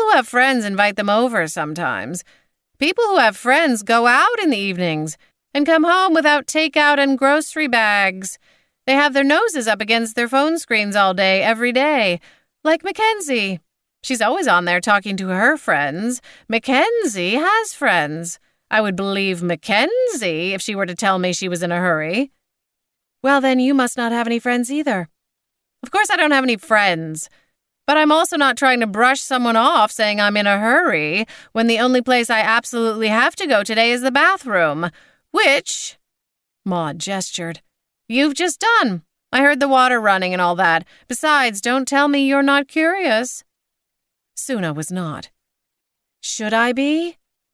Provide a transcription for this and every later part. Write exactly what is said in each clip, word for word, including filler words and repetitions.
who have friends invite them over sometimes. People who have friends go out in the evenings and come home without takeout and grocery bags. They have their noses up against their phone screens all day, every day. Like Mackenzie. She's always on there talking to her friends. Mackenzie has friends. I would believe Mackenzie if she were to tell me she was in a hurry. Well, then you must not have any friends either. Of course I don't have any friends. But I'm also not trying to brush someone off saying I'm in a hurry when the only place I absolutely have to go today is the bathroom, which, Maud gestured, you've just done. I heard the water running and all that. Besides, don't tell me you're not curious. Suna was not. Should I be?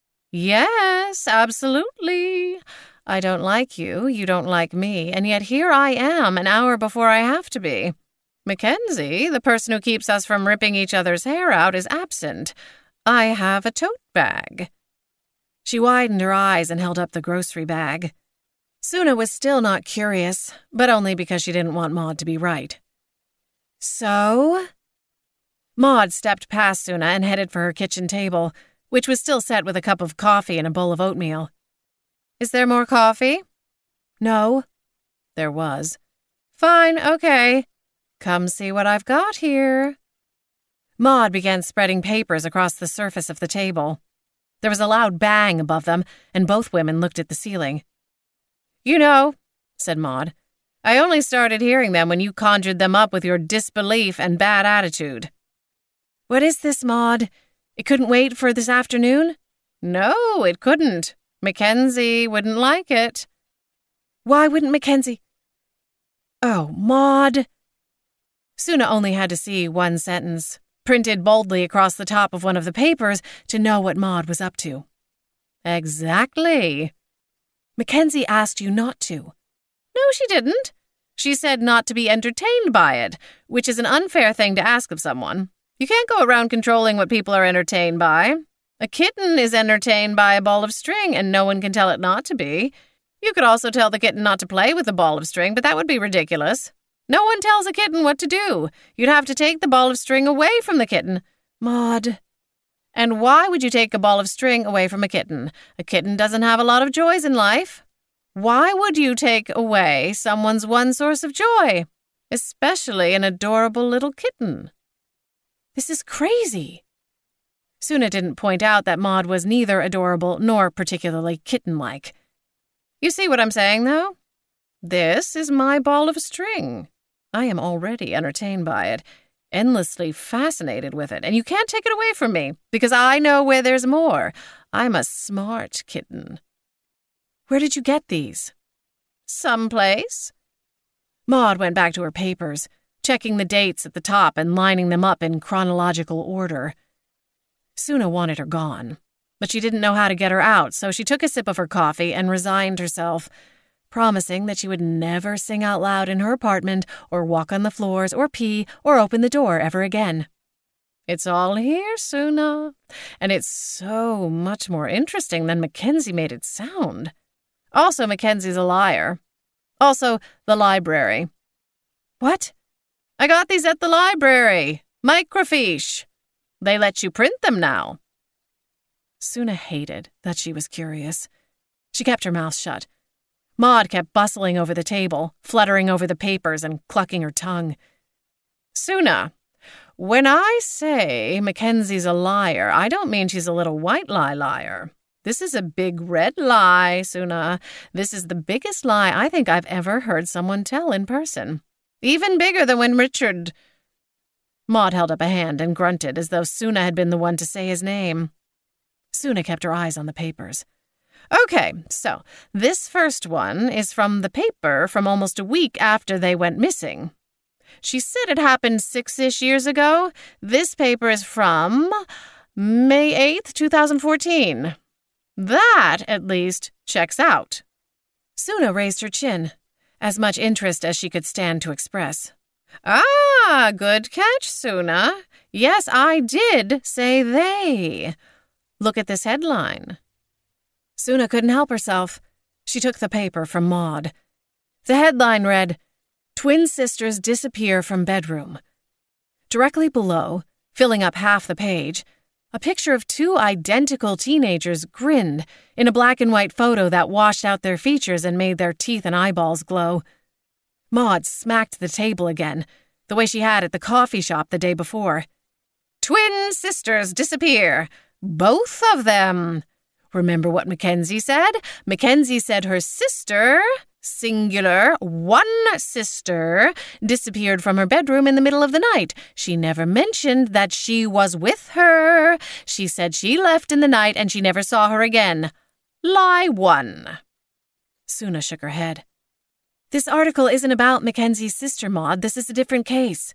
Yes, absolutely. I don't like you, you don't like me, and yet here I am an hour before I have to be. Mackenzie, the person who keeps us from ripping each other's hair out, is absent. I have a tote bag. She widened her eyes and held up the grocery bag. Suna was still not curious, but only because she didn't want Maud to be right. So? Maud stepped past Suna and headed for her kitchen table, which was still set with a cup of coffee and a bowl of oatmeal. Is there more coffee? No. There was. Fine, okay. Come see what I've got here. Maud began spreading papers across the surface of the table. There was a loud bang above them, and both women looked at the ceiling. You know, said Maud, I only started hearing them when you conjured them up with your disbelief and bad attitude. What is this, Maud? It couldn't wait for this afternoon? No, it couldn't. Mackenzie wouldn't like it. Why wouldn't Mackenzie? Oh, Maud. Suna only had to see one sentence, printed boldly across the top of one of the papers, to know what Maud was up to. Exactly. Mackenzie asked you not to. No, she didn't. She said not to be entertained by it, which is an unfair thing to ask of someone. You can't go around controlling what people are entertained by. A kitten is entertained by a ball of string, and no one can tell it not to be. You could also tell the kitten not to play with the ball of string, but that would be ridiculous. No one tells a kitten what to do. You'd have to take the ball of string away from the kitten. Maud. And why would you take a ball of string away from a kitten? A kitten doesn't have a lot of joys in life. Why would you take away someone's one source of joy? Especially an adorable little kitten. This is crazy. Suna didn't point out that Maud was neither adorable nor particularly kitten-like. You see what I'm saying, though? This is my ball of string. I am already entertained by it, endlessly fascinated with it, and you can't take it away from me, because I know where there's more. I'm a smart kitten. Where did you get these? Someplace. Maud went back to her papers, checking the dates at the top and lining them up in chronological order. Suna wanted her gone, but she didn't know how to get her out, so she took a sip of her coffee and resigned herself, promising that she would never sing out loud in her apartment or walk on the floors or pee or open the door ever again. It's all here, Suna, and it's so much more interesting than Mackenzie made it sound. Also, Mackenzie's a liar. Also, the library. What? I got these at the library. Microfiche. They let you print them now. Suna hated that she was curious. She kept her mouth shut. Maud kept bustling over the table, fluttering over the papers and clucking her tongue. Suna, when I say Mackenzie's a liar, I don't mean she's a little white lie liar. This is a big red lie, Suna. This is the biggest lie I think I've ever heard someone tell in person. Even bigger than when Richard... Maud held up a hand and grunted as though Suna had been the one to say his name. Suna kept her eyes on the papers. Okay, so this first one is from the paper from almost a week after they went missing. She said it happened six-ish years ago. This paper is from May eighth, twenty fourteen. That, at least, checks out. Suna raised her chin, as much interest as she could stand to express. Ah, good catch, Suna. Yes, I did say they. Look at this headline. Suna couldn't help herself. She took the paper from Maud. The headline read, Twin Sisters Disappear from Bedroom. Directly below, filling up half the page, A picture of two identical teenagers grinned in a black and white photo that washed out their features and made their teeth and eyeballs glow. Maud smacked the table again, the way she had at the coffee shop the day before. Twin sisters disappear. Both of them. Remember what Mackenzie said? Mackenzie said her sister, singular, one sister, disappeared from her bedroom in the middle of the night. She never mentioned that she was with her. She said she left in the night and she never saw her again. Lie one. Suna shook her head. This article isn't about Mackenzie's sister, Maud. This is a different case.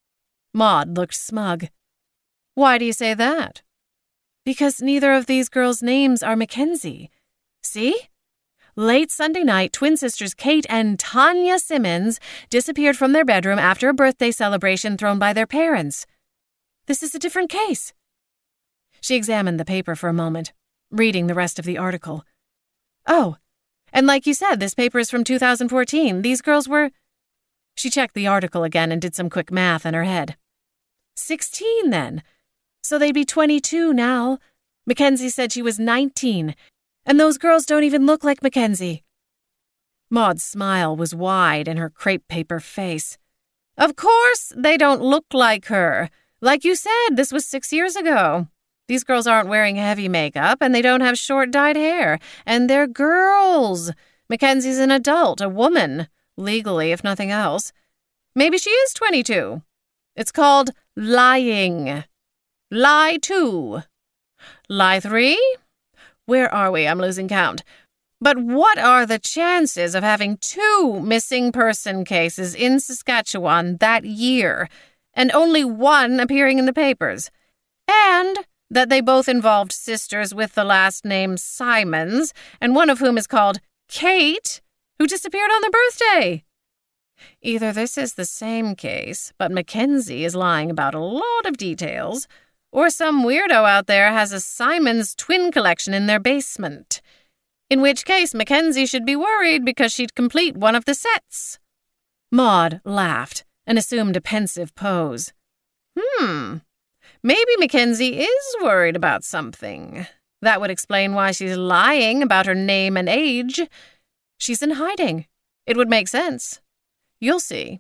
Maud looked smug. Why do you say that? Because neither of these girls' names are Mackenzie. See? Late Sunday night, twin sisters Kate and Tanya Simmons disappeared from their bedroom after a birthday celebration thrown by their parents. This is a different case. She examined the paper for a moment, reading the rest of the article. Oh, and like you said, this paper is from two thousand fourteen. These girls were... She checked the article again and did some quick math in her head. Sixteen, then. So they'd be twenty-two now. Mackenzie said she was nineteen, and those girls don't even look like Mackenzie. Maud's smile was wide in her crepe paper face. Of course they don't look like her. Like you said, this was six years ago. These girls aren't wearing heavy makeup, and they don't have short dyed hair. And they're girls. Mackenzie's an adult, a woman, legally if nothing else. Maybe she is twenty-two. It's called lying. Lie two. Lie three? Where are we? I'm losing count. But what are the chances of having two missing person cases in Saskatchewan that year, and only one appearing in the papers? And that they both involved sisters with the last name Simons, and one of whom is called Kate, who disappeared on their birthday. Either this is the same case, but Mackenzie is lying about a lot of details, or some weirdo out there has a Simons twin collection in their basement. In which case, Mackenzie should be worried because she'd complete one of the sets. Maud laughed and assumed a pensive pose. Hmm, maybe Mackenzie is worried about something. That would explain why she's lying about her name and age. She's in hiding. It would make sense. You'll see.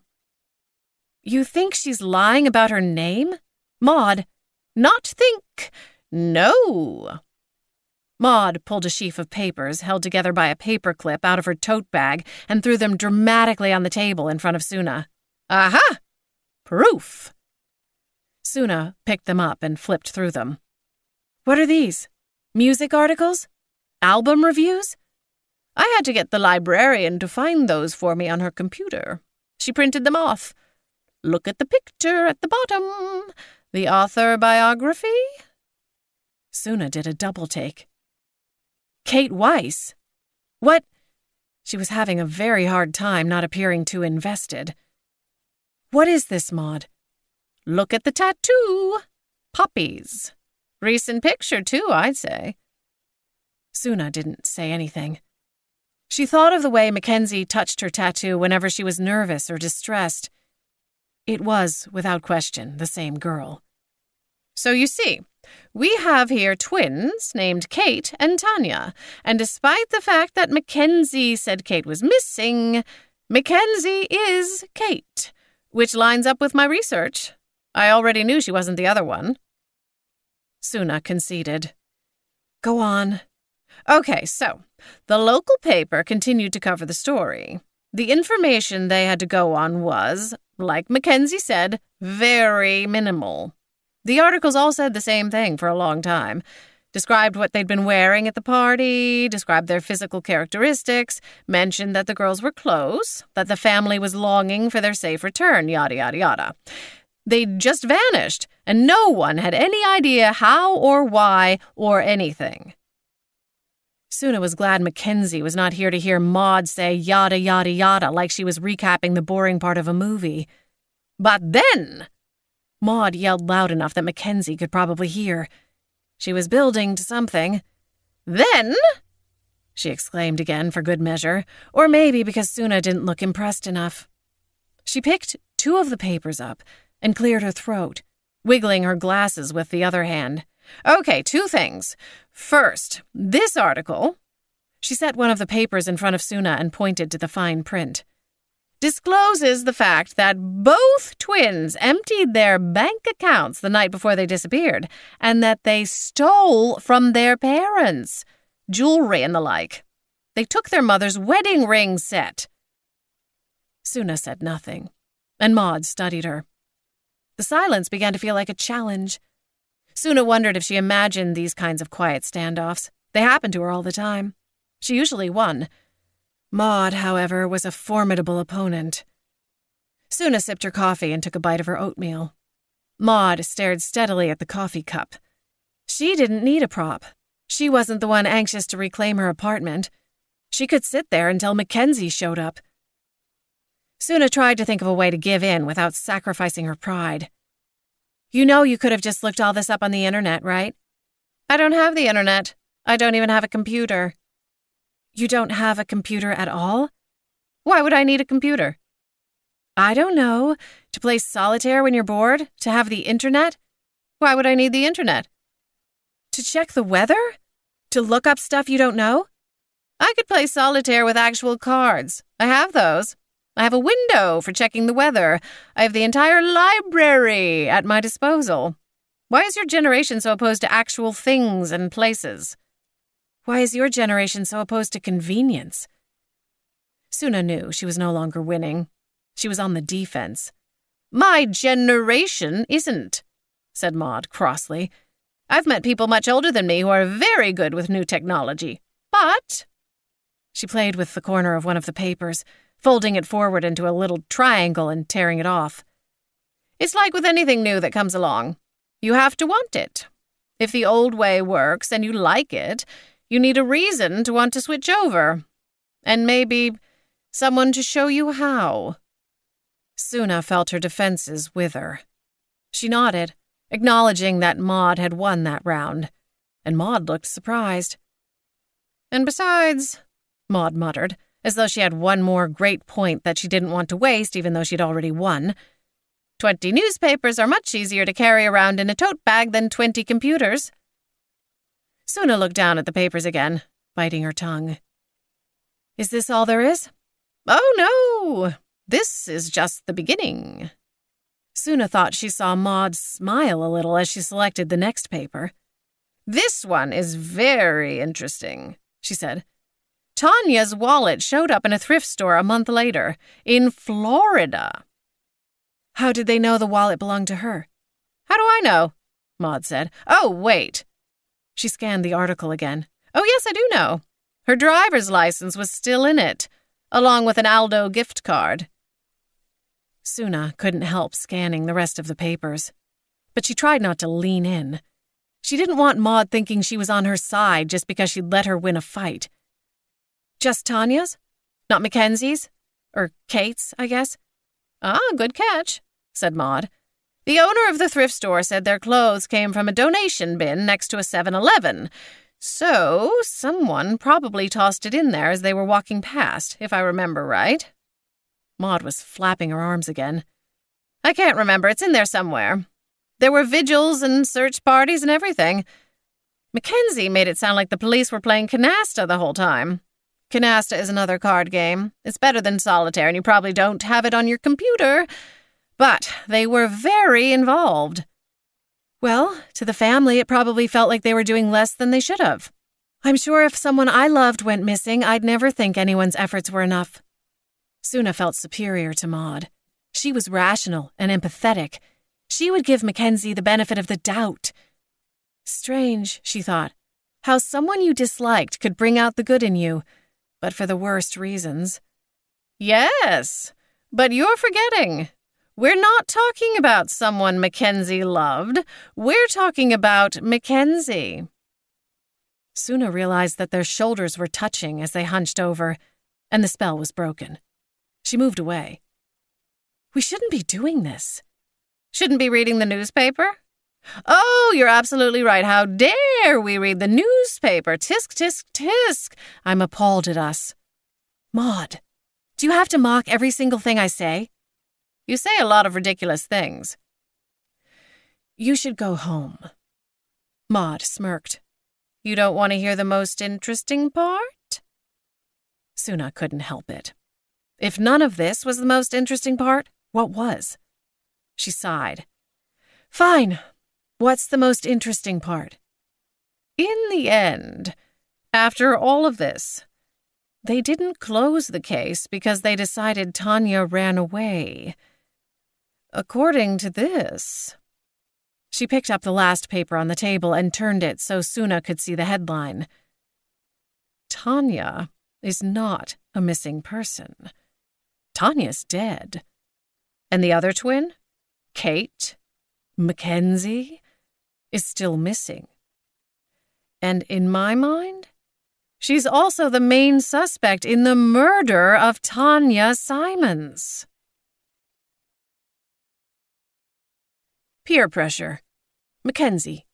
You think she's lying about her name? Maud, not think. No. Maud pulled a sheaf of papers held together by a paper clip out of her tote bag and threw them dramatically on the table in front of Suna. Aha! Proof! Suna picked them up and flipped through them. What are these? Music articles? Album reviews? I had to get the librarian to find those for me on her computer. She printed them off. Look at the picture at the bottom. The author biography? Suna did a double take. Kate Weiss? What? She was having a very hard time not appearing too invested. What is this, Maud? Look at the tattoo. Poppies. Recent picture, too, I'd say. Suna didn't say anything. She thought of the way Mackenzie touched her tattoo whenever she was nervous or distressed. It was, without question, the same girl. So you see, we have here twins named Kate and Tanya, and despite the fact that Mackenzie said Kate was missing, Mackenzie is Kate, which lines up with my research. I already knew she wasn't the other one. Suna conceded. Go on. Okay, so the local paper continued to cover the story. The information they had to go on was, like Mackenzie said, very minimal. The articles all said the same thing for a long time. Described what they'd been wearing at the party, described their physical characteristics, mentioned that the girls were close, that the family was longing for their safe return, yada, yada, yada. They'd just vanished, and no one had any idea how or why or anything. Suna was glad Mackenzie was not here to hear Maud say yada, yada, yada like she was recapping the boring part of a movie. But then, Maud yelled loud enough that Mackenzie could probably hear. She was building to something. Then, she exclaimed again for good measure, or maybe because Suna didn't look impressed enough. She picked two of the papers up and cleared her throat, wiggling her glasses with the other hand, Okay, two things. First, this article. She set one of the papers in front of Suna and pointed to the fine print. Discloses the fact that both twins emptied their bank accounts the night before they disappeared, and that they stole from their parents, jewelry and the like. They took their mother's wedding ring set. Suna said nothing, and Maud studied her. The silence began to feel like a challenge. Suna wondered if she imagined these kinds of quiet standoffs. They happened to her all the time. She usually won. Maud, however, was a formidable opponent. Suna sipped her coffee and took a bite of her oatmeal. Maud stared steadily at the coffee cup. She didn't need a prop. She wasn't the one anxious to reclaim her apartment. She could sit there until Mackenzie showed up. Suna tried to think of a way to give in without sacrificing her pride. You know you could have just looked all this up on the internet, right? I don't have the internet. I don't even have a computer. You don't have a computer at all? Why would I need a computer? I don't know. To play solitaire when you're bored? To have the internet? Why would I need the internet? To check the weather? To look up stuff you don't know? I could play solitaire with actual cards. I have those. I have a window for checking the weather. I have the entire library at my disposal. Why is your generation so opposed to actual things and places? Why is your generation so opposed to convenience? Suna knew she was no longer winning. She was on the defense. My generation isn't, said Maud crossly. I've met people much older than me who are very good with new technology. But... She played with the corner of one of the papers, folding it forward into a little triangle and tearing it off. It's like with anything new that comes along. You have to want it. If the old way works and you like it, you need a reason to want to switch over. And maybe someone to show you how. Suna felt her defenses wither. She nodded, acknowledging that Maud had won that round, and Maud looked surprised. And besides, Maud muttered, as though she had one more great point that she didn't want to waste even though she'd already won. Twenty newspapers are much easier to carry around in a tote bag than twenty computers. Suna looked down at the papers again, biting her tongue. Is this all there is? Oh, no. This is just the beginning. Suna thought she saw Maud smile a little as she selected the next paper. This one is very interesting, she said. Tanya's wallet showed up in a thrift store a month later, in Florida. How did they know the wallet belonged to her? How do I know? Maud said. Oh, wait. She scanned the article again. Oh, yes, I do know. Her driver's license was still in it, along with an Aldo gift card. Suna couldn't help scanning the rest of the papers, but she tried not to lean in. She didn't want Maud thinking she was on her side just because she'd let her win a fight. Just Tanya's? Not Mackenzie's? Or Kate's, I guess? Ah, good catch, said Maud. The owner of the thrift store said their clothes came from a donation bin next to a seven eleven. So, someone probably tossed it in there as they were walking past, if I remember right. Maud was flapping her arms again. I can't remember. It's in there somewhere. There were vigils and search parties and everything. Mackenzie made it sound like the police were playing canasta the whole time. Canasta is another card game. It's better than solitaire, and you probably don't have it on your computer. But they were very involved. Well, to the family, it probably felt like they were doing less than they should have. I'm sure if someone I loved went missing, I'd never think anyone's efforts were enough. Suna felt superior to Maud. She was rational and empathetic. She would give Mackenzie the benefit of the doubt. Strange, she thought, how someone you disliked could bring out the good in you, but for the worst reasons. Yes, but you're forgetting. We're not talking about someone Mackenzie loved. We're talking about Mackenzie. Suna realized that their shoulders were touching as they hunched over, and the spell was broken. She moved away. We shouldn't be doing this. Shouldn't be reading the newspaper? Oh, you're absolutely right. How dare we read the newspaper? Tisk, tisk, tisk. I'm appalled at us. Maud, do you have to mock every single thing I say? You say a lot of ridiculous things. You should go home. Maud smirked. You don't want to hear the most interesting part? Suna couldn't help it. If none of this was the most interesting part, what was? She sighed. Fine. What's the most interesting part? In the end, after all of this, they didn't close the case because they decided Tanya ran away. According to this... She picked up the last paper on the table and turned it so Suna could see the headline. Tanya is not a missing person. Tanya's dead. And the other twin, Kate, Mackenzie, is still missing. And in my mind, she's also the main suspect in the murder of Tanya Simons. Peer pressure. Mackenzie.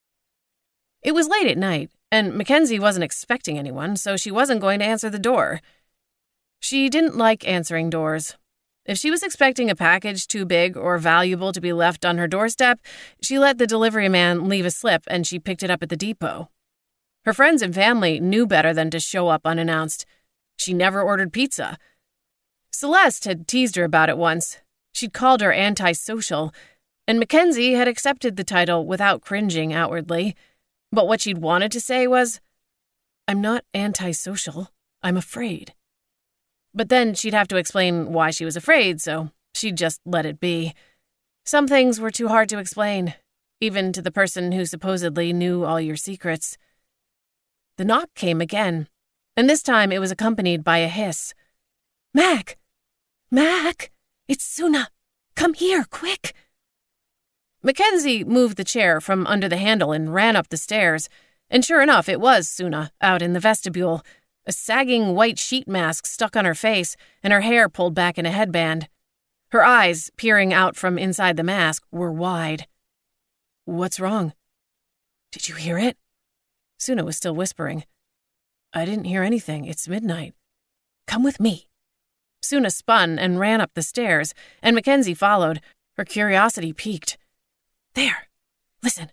It was late at night, and Mackenzie wasn't expecting anyone, so she wasn't going to answer the door. She didn't like answering doors. If she was expecting a package too big or valuable to be left on her doorstep, she let the delivery man leave a slip and she picked it up at the depot. Her friends and family knew better than to show up unannounced. She never ordered pizza. Celeste had teased her about it once. She'd called her antisocial, and Mackenzie had accepted the title without cringing outwardly. But what she'd wanted to say was, I'm not antisocial, I'm afraid. But then she'd have to explain why she was afraid, so she'd just let it be. Some things were too hard to explain, even to the person who supposedly knew all your secrets. The knock came again, and this time it was accompanied by a hiss. Mac! Mac! It's Suna! Come here, quick! Mackenzie moved the chair from under the handle and ran up the stairs, and sure enough, it was Suna out in the vestibule, a sagging white sheet mask stuck on her face and her hair pulled back in a headband. Her eyes, peering out from inside the mask, were wide. What's wrong? Did you hear it? Suna was still whispering. I didn't hear anything. It's midnight. Come with me. Suna spun and ran up the stairs, and Mackenzie followed, her curiosity piqued. There, listen.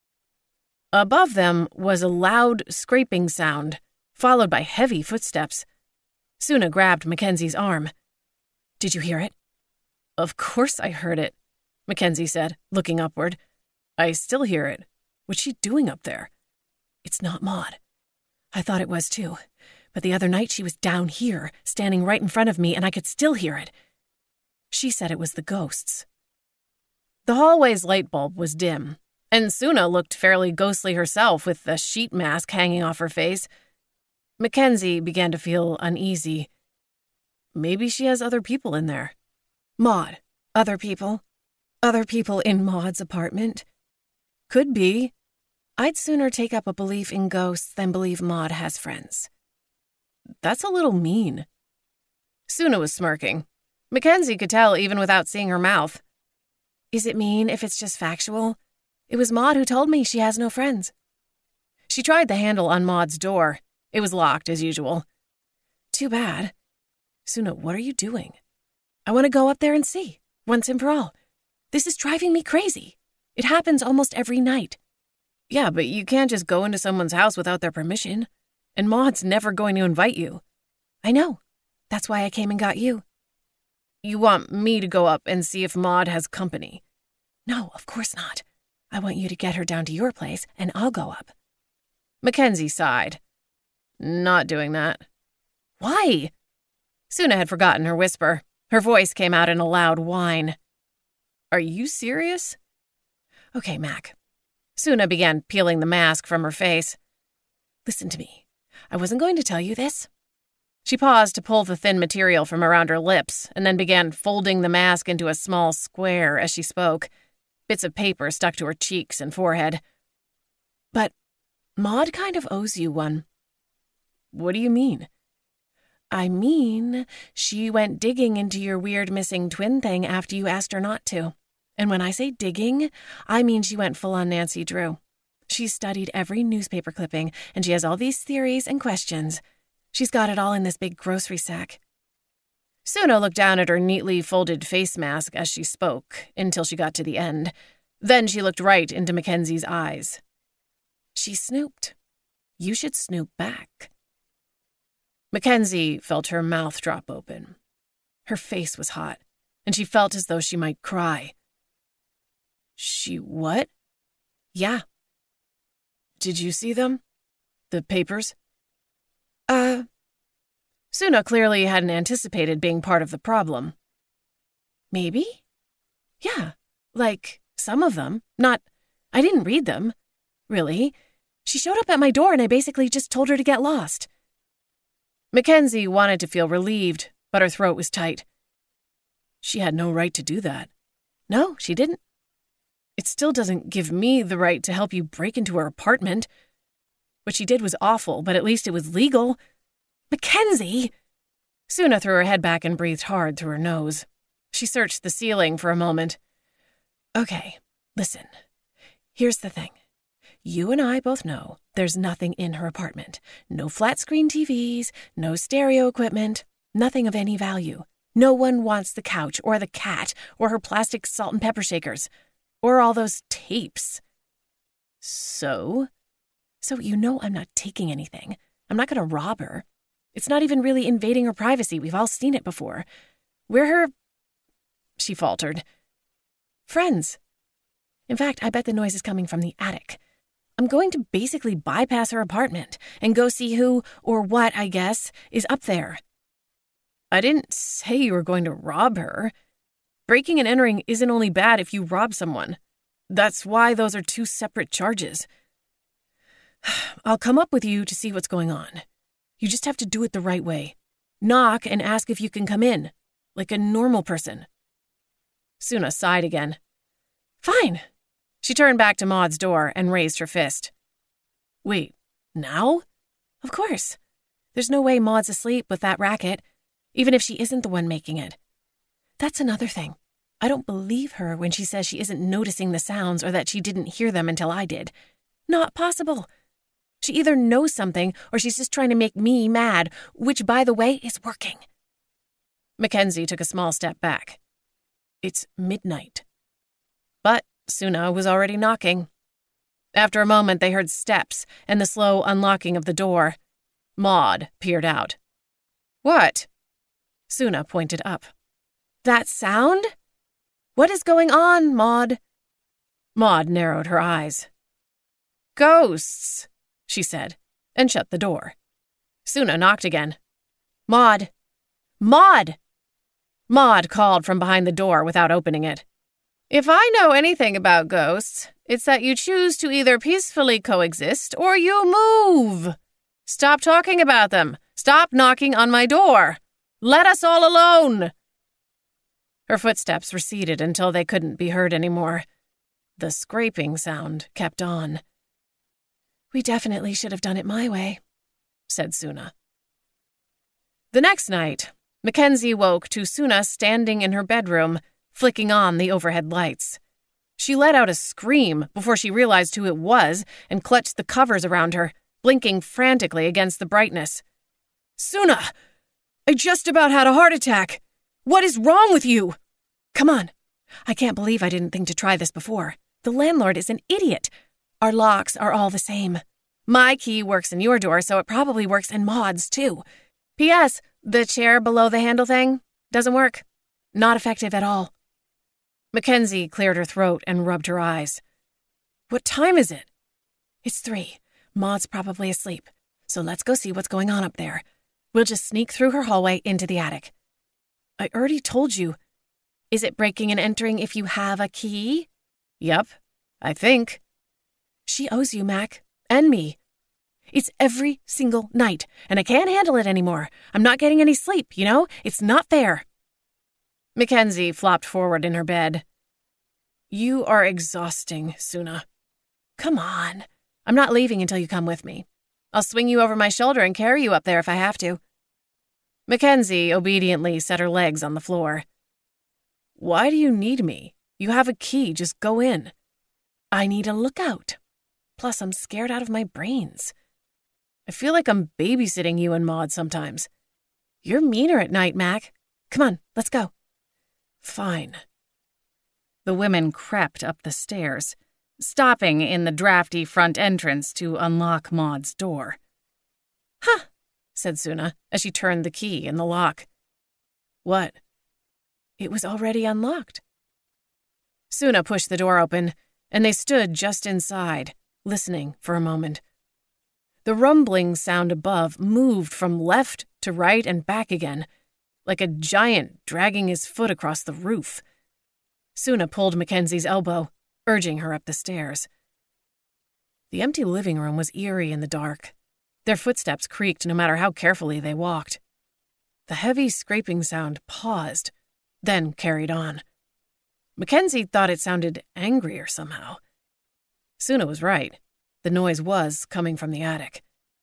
Above them was a loud scraping sound, followed by heavy footsteps. Suna grabbed Mackenzie's arm. Did you hear it? Of course I heard it, Mackenzie said, looking upward. I still hear it. What's she doing up there? It's not Maud. I thought it was too, but the other night she was down here, standing right in front of me, and I could still hear it. She said it was the ghosts. The hallway's light bulb was dim, and Suna looked fairly ghostly herself with the sheet mask hanging off her face. Mackenzie began to feel uneasy. Maybe she has other people in there. Maud. Other people? Other people in Maud's apartment? Could be. I'd sooner take up a belief in ghosts than believe Maud has friends. That's a little mean. Suna was smirking. Mackenzie could tell even without seeing her mouth. Is it mean if it's just factual? It was Maud who told me she has no friends. She tried the handle on Maud's door. It was locked, as usual. Too bad. Suna, what are you doing? I want to go up there and see, once and for all. This is driving me crazy. It happens almost every night. Yeah, but you can't just go into someone's house without their permission. And Maud's never going to invite you. I know. That's why I came and got you. You want me to go up and see if Maud has company? No, of course not. I want you to get her down to your place, and I'll go up. Mackenzie sighed. Not doing that. Why? Suna had forgotten her whisper. Her voice came out in a loud whine. Are you serious? Okay, Mac. Suna began peeling the mask from her face. Listen to me. I wasn't going to tell you this. She paused to pull the thin material from around her lips and then began folding the mask into a small square as she spoke. Bits of paper stuck to her cheeks and forehead. But Maud kind of owes you one. What do you mean? I mean, she went digging into your weird missing twin thing after you asked her not to. And when I say digging, I mean she went full on Nancy Drew. She studied every newspaper clipping, and she has all these theories and questions. She's got it all in this big grocery sack. Suna looked down at her neatly folded face mask as she spoke, until she got to the end. Then she looked right into Mackenzie's eyes. She snooped. You should snoop back. Mackenzie felt her mouth drop open. Her face was hot, and she felt as though she might cry. She what? Yeah. Did you see them? The papers? Uh... Suna clearly hadn't anticipated being part of the problem. Maybe? Yeah, like, some of them. Not... I didn't read them. Really. She showed up at my door and I basically just told her to get lost. Mackenzie wanted to feel relieved, but her throat was tight. She had no right to do that. No, she didn't. It still doesn't give me the right to help you break into her apartment. What she did was awful, but at least it was legal. Mackenzie! Suna threw her head back and breathed hard through her nose. She searched the ceiling for a moment. Okay, listen. Here's the thing. You and I both know there's nothing in her apartment. No flat-screen T Vs, no stereo equipment, nothing of any value. No one wants the couch or the cat or her plastic salt and pepper shakers or all those tapes. So? So you know I'm not taking anything. I'm not going to rob her. It's not even really invading her privacy. We've all seen it before. We're her... She faltered. Friends. In fact, I bet the noise is coming from the attic. I'm going to basically bypass her apartment and go see who, or what, I guess, is up there. I didn't say you were going to rob her. Breaking and entering isn't only bad if you rob someone. That's why those are two separate charges. I'll come up with you to see what's going on. You just have to do it the right way. Knock and ask if you can come in, like a normal person. Suna sighed again. Fine. She turned back to Maud's door and raised her fist. Wait, now? Of course. There's no way Maud's asleep with that racket, even if she isn't the one making it. That's another thing. I don't believe her when she says she isn't noticing the sounds or that she didn't hear them until I did. Not possible. She either knows something or she's just trying to make me mad, which, by the way, is working. Mackenzie took a small step back. It's midnight. But Suna was already knocking. After a moment, they heard steps and the slow unlocking of the door. Maud peered out. What? Suna pointed up. That sound? What is going on, Maud? Maud narrowed her eyes. Ghosts, she said, and shut the door. Suna knocked again. Maud! Maud! Maud called from behind the door without opening it. If I know anything about ghosts, it's that you choose to either peacefully coexist or you move. Stop talking about them. Stop knocking on my door. Let us all alone. Her footsteps receded until they couldn't be heard anymore. The scraping sound kept on. We definitely should have done it my way, said Suna. The next night, Mackenzie woke to Suna standing in her bedroom, flicking on the overhead lights. She let out a scream before she realized who it was and clutched the covers around her, blinking frantically against the brightness. Suna! I just about had a heart attack! What is wrong with you? Come on. I can't believe I didn't think to try this before. The landlord is an idiot. Our locks are all the same. My key works in your door, so it probably works in Maud's, too. P S. The chair below the handle thing doesn't work. Not effective at all. Mackenzie cleared her throat and rubbed her eyes. What time is it? It's three. Maud's probably asleep. So let's go see what's going on up there. We'll just sneak through her hallway into the attic. I already told you. Is it breaking and entering if you have a key? Yep, I think. She owes you, Mac, and me. It's every single night, and I can't handle it anymore. I'm not getting any sleep, you know? It's not fair. Mackenzie flopped forward in her bed. You are exhausting, Suna. Come on. I'm not leaving until you come with me. I'll swing you over my shoulder and carry you up there if I have to. Mackenzie obediently set her legs on the floor. Why do you need me? You have a key. Just go in. I need a lookout. Plus, I'm scared out of my brains. I feel like I'm babysitting you and Maud sometimes. You're meaner at night, Mac. Come on, let's go. Fine. The women crept up the stairs. stopping in the drafty front entrance to unlock Maud's door. "Huh," said Suna as she turned the key in the lock. "What?" It was already unlocked. Suna pushed the door open, and they stood just inside, listening for a moment. The rumbling sound above moved from left to right and back again, like a giant dragging his foot across the roof. Suna pulled Mackenzie's elbow, urging her up the stairs. The empty living room was eerie in the dark. Their footsteps creaked no matter how carefully they walked. The heavy scraping sound paused, then carried on. Mackenzie thought it sounded angrier somehow. Suna was right. The noise was coming from the attic.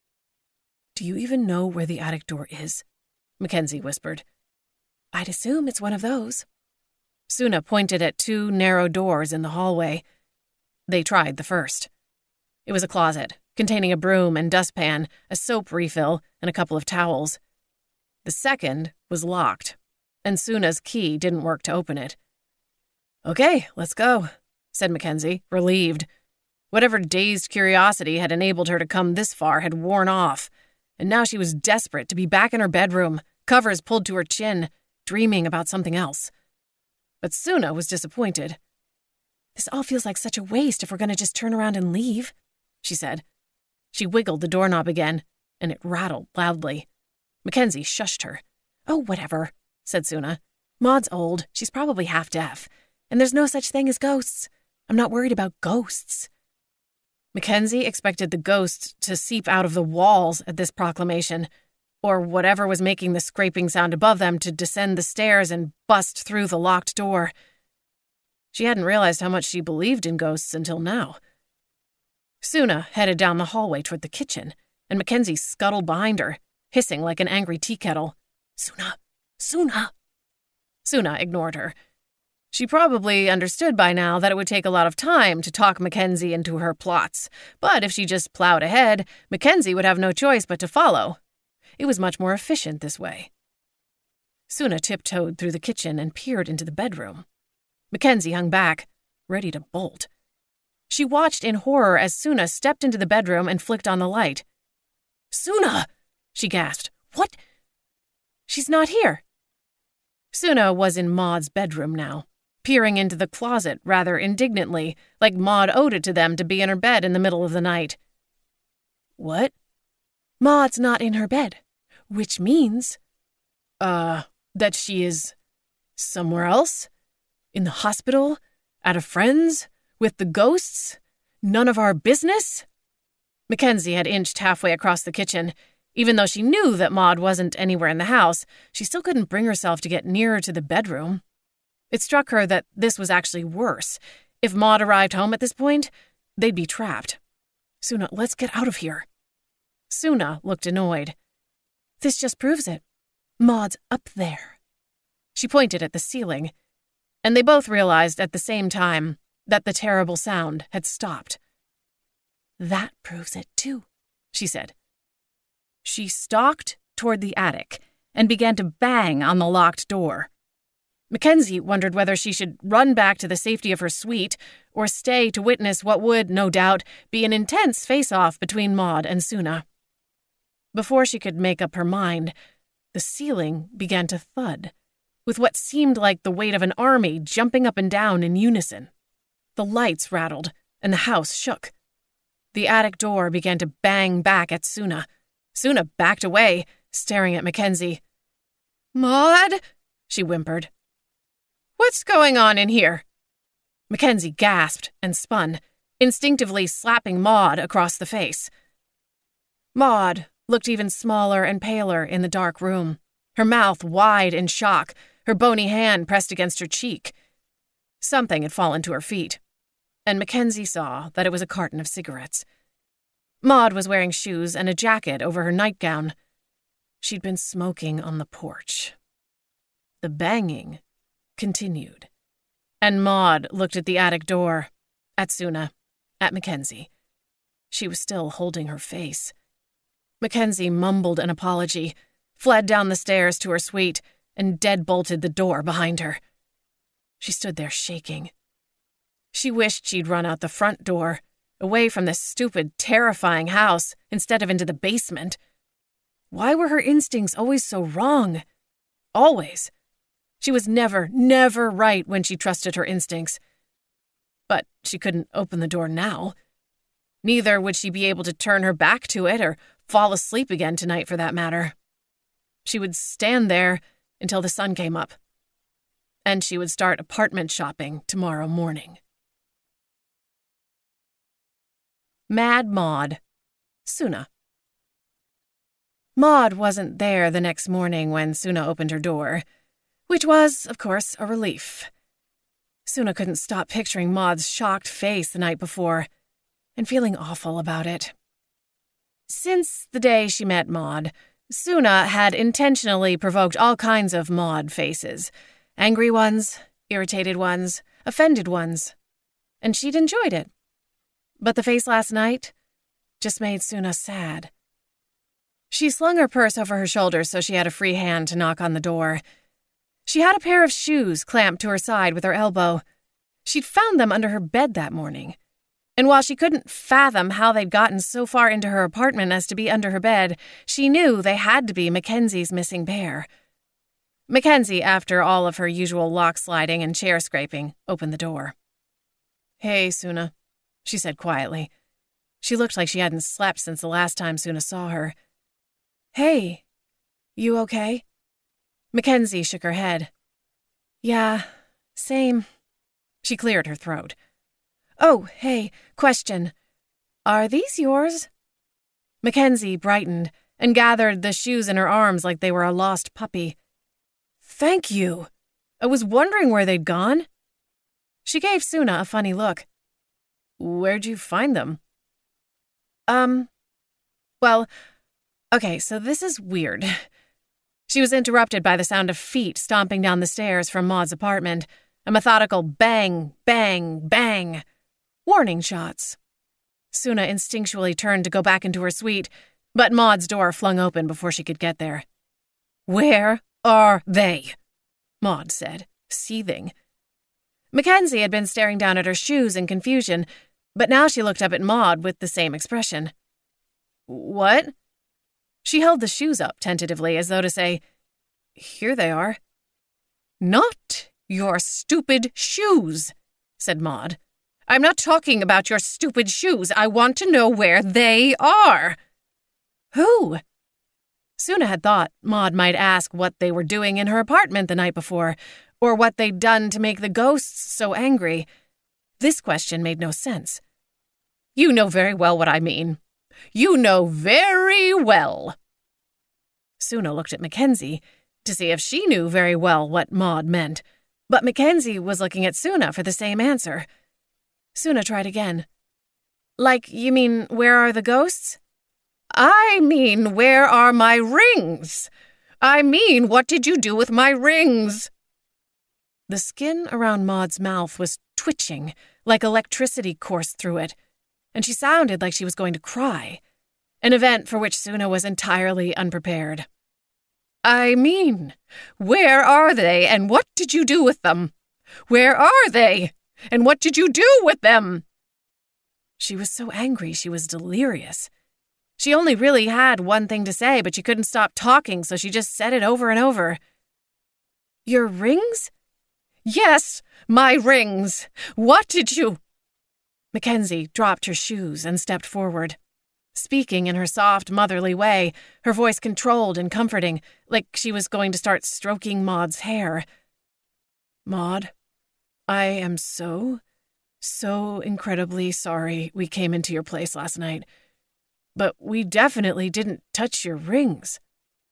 "Do you even know where the attic door is?" Mackenzie whispered. "I'd assume it's one of those." Suna pointed at two narrow doors in the hallway. They tried the first. It was a closet, containing a broom and dustpan, a soap refill, and a couple of towels. The second was locked, and Suna's key didn't work to open it. "Okay, let's go," said Mackenzie, relieved. Whatever dazed curiosity had enabled her to come this far had worn off, and now she was desperate to be back in her bedroom, covers pulled to her chin, dreaming about something else. But Suna was disappointed. "This all feels like such a waste if we're going to just turn around and leave," she said. She wiggled the doorknob again, and it rattled loudly. Mackenzie shushed her. "Oh, whatever," said Suna. "Maud's old. She's probably half deaf. And there's no such thing as ghosts. I'm not worried about ghosts." Mackenzie expected the ghosts to seep out of the walls at this proclamation, or whatever was making the scraping sound above them to descend the stairs and bust through the locked door. She hadn't realized how much she believed in ghosts until now. Suna headed down the hallway toward the kitchen, and Mackenzie scuttled behind her, hissing like an angry tea kettle. "Suna! Suna!" Suna ignored her. She probably understood by now that it would take a lot of time to talk Mackenzie into her plots, but if she just plowed ahead, Mackenzie would have no choice but to follow. It was much more efficient this way. Suna tiptoed through the kitchen and peered into the bedroom. Mackenzie hung back, ready to bolt. She watched in horror as Suna stepped into the bedroom and flicked on the light. "Suna!" she gasped. "What?" "She's not here." Suna was in Maud's bedroom now, peering into the closet rather indignantly, like Maud owed it to them to be in her bed in the middle of the night. "What?" "Maud's not in her bed, which means..." Uh, that she is somewhere else? In the hospital? At a friend's? With the ghosts? None of our business?" Mackenzie had inched halfway across the kitchen. Even though she knew that Maud wasn't anywhere in the house, she still couldn't bring herself to get nearer to the bedroom. It struck her that this was actually worse. If Maud arrived home at this point, they'd be trapped. "Suna, let's get out of here." Suna looked annoyed. "This just proves it. Maud's up there." She pointed at the ceiling, and they both realized at the same time that the terrible sound had stopped. "That proves it, too," she said. She stalked toward the attic and began to bang on the locked door. Mackenzie wondered whether she should run back to the safety of her suite or stay to witness what would, no doubt, be an intense face-off between Maud and Suna. Before she could make up her mind, the ceiling began to thud, with what seemed like the weight of an army jumping up and down in unison. The lights rattled, and the house shook. The attic door began to bang back at Suna. Suna backed away, staring at Mackenzie. "Maud?" she whimpered. "What's going on in here?" Mackenzie gasped and spun, instinctively slapping Maud across the face. Maud looked even smaller and paler in the dark room, her mouth wide in shock, her bony hand pressed against her cheek. Something had fallen to her feet, and Mackenzie saw that it was a carton of cigarettes. Maud was wearing shoes and a jacket over her nightgown. She'd been smoking on the porch. The banging continued, and Maud looked at the attic door, at Suna, at Mackenzie. She was still holding her face. Mackenzie mumbled an apology, fled down the stairs to her suite, and deadbolted the door behind her. She stood there shaking. She wished she'd run out the front door, away from this stupid, terrifying house, instead of into the basement. Why were her instincts always so wrong? Always. She was never, never right when she trusted her instincts. But she couldn't open the door now. Neither would she be able to turn her back to it or fall asleep again tonight, for that matter. She would stand there until the sun came up. And she would start apartment shopping tomorrow morning. Mad Maud. Suna. Maud wasn't there the next morning when Suna opened her door, which was, of course, a relief. Suna couldn't stop picturing Maud's shocked face the night before and feeling awful about it. Since the day she met Maud, Suna had intentionally provoked all kinds of Maud faces. Angry ones, irritated ones, offended ones. And she'd enjoyed it. But the face last night just made Suna sad. She slung her purse over her shoulder so she had a free hand to knock on the door. She had a pair of shoes clamped to her side with her elbow. She'd found them under her bed that morning. And while she couldn't fathom how they'd gotten so far into her apartment as to be under her bed, she knew they had to be Mackenzie's missing pair. Mackenzie, after all of her usual lock sliding and chair scraping, opened the door. "Hey, Suna," she said quietly. She looked like she hadn't slept since the last time Suna saw her. "Hey, you okay?" Mackenzie shook her head. "Yeah, same." She cleared her throat. "Oh, hey, question. Are these yours?" Mackenzie brightened and gathered the shoes in her arms like they were a lost puppy. "Thank you. I was wondering where they'd gone." She gave Suna a funny look. "Where'd you find them?" Um, well, okay, so this is weird." She was interrupted by the sound of feet stomping down the stairs from Maud's apartment, a methodical bang, bang, bang. Warning shots. Suna instinctually turned to go back into her suite, but Maud's door flung open before she could get there. "Where are they?" Maud said, seething. Mackenzie had been staring down at her shoes in confusion, but now she looked up at Maud with the same expression. "What?" She held the shoes up tentatively as though to say, "Here they are." "Not your stupid shoes," said Maud. "I'm not talking about your stupid shoes. I want to know where they are." "Who?" Suna had thought Maud might ask what they were doing in her apartment the night before, or what they'd done to make the ghosts so angry. This question made no sense. "You know very well what I mean. You know very well." Suna looked at Mackenzie to see if she knew very well what Maud meant, but Mackenzie was looking at Suna for the same answer. Suna tried again. "Like, you mean, where are the ghosts?" "I mean, where are my rings? I mean, what did you do with my rings?" The skin around Maud's mouth was twitching, like electricity coursed through it, and she sounded like she was going to cry, an event for which Suna was entirely unprepared. "I mean, where are they, and what did you do with them? Where are they, and what did you do with them?" She was so angry she was delirious. She only really had one thing to say, but she couldn't stop talking, so she just said it over and over. "Your rings?" "Yes, my rings. What did you—" Mackenzie dropped her shoes and stepped forward. Speaking in her soft, motherly way, her voice controlled and comforting, like she was going to start stroking Maud's hair. "Maud, I am so, so incredibly sorry we came into your place last night, but we definitely didn't touch your rings."